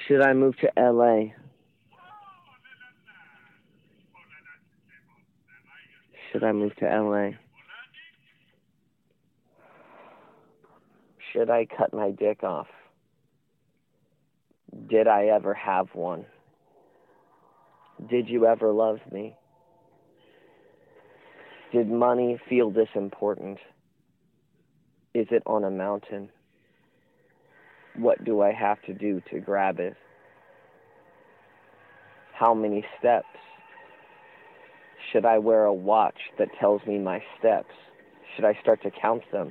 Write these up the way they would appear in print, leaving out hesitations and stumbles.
Should I move to LA? Should I move to LA? Should I cut my dick off? Did I ever have one? Did you ever love me? Did money feel this important? Is it on a mountain? What do I have to do to grab it? How many steps? Should I wear a watch that tells me my steps? Should I start to count them?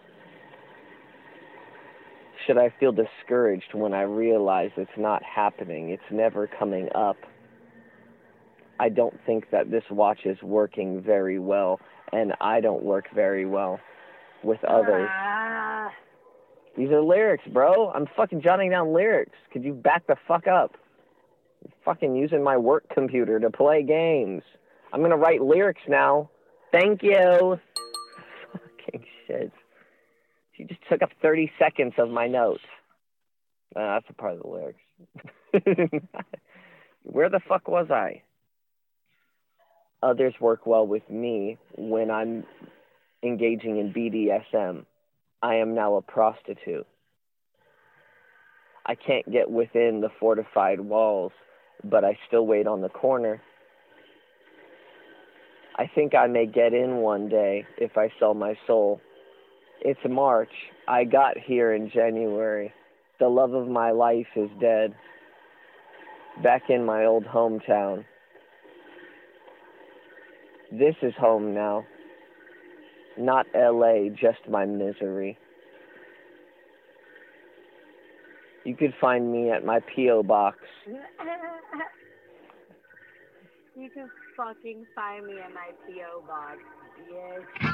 Should I feel discouraged when I realize it's not happening, it's never coming up? I don't think that this watch is working very well, and I don't work very well with others. These are lyrics, bro. I'm fucking jotting down lyrics. Could you back the fuck up? I'm fucking using my work computer to play games. I'm gonna write lyrics now. Thank you. Fucking shit. She just took up 30 seconds of my notes. That's a part of the lyrics. Where the fuck was I? Others work well with me when I'm engaging in BDSM. I am now a prostitute. I can't get within the fortified walls, but I still wait on the corner. I think I may get in one day if I sell my soul. It's March. I got here in January. The love of my life is dead. Back in my old hometown. This is home now. Not LA, just my misery. You could find me at my P.O. box. You can fucking find me at my P.O. box, bitch.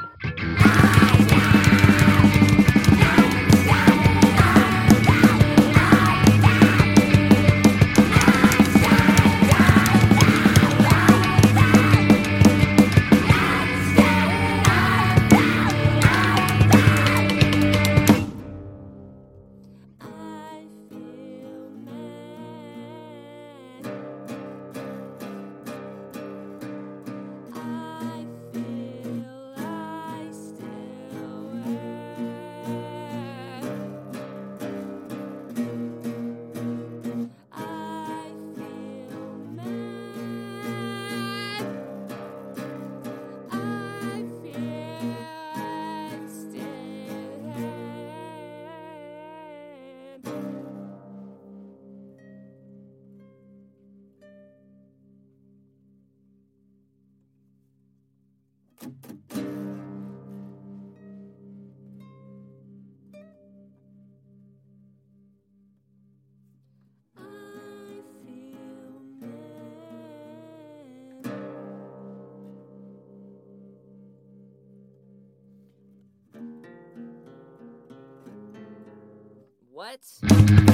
What?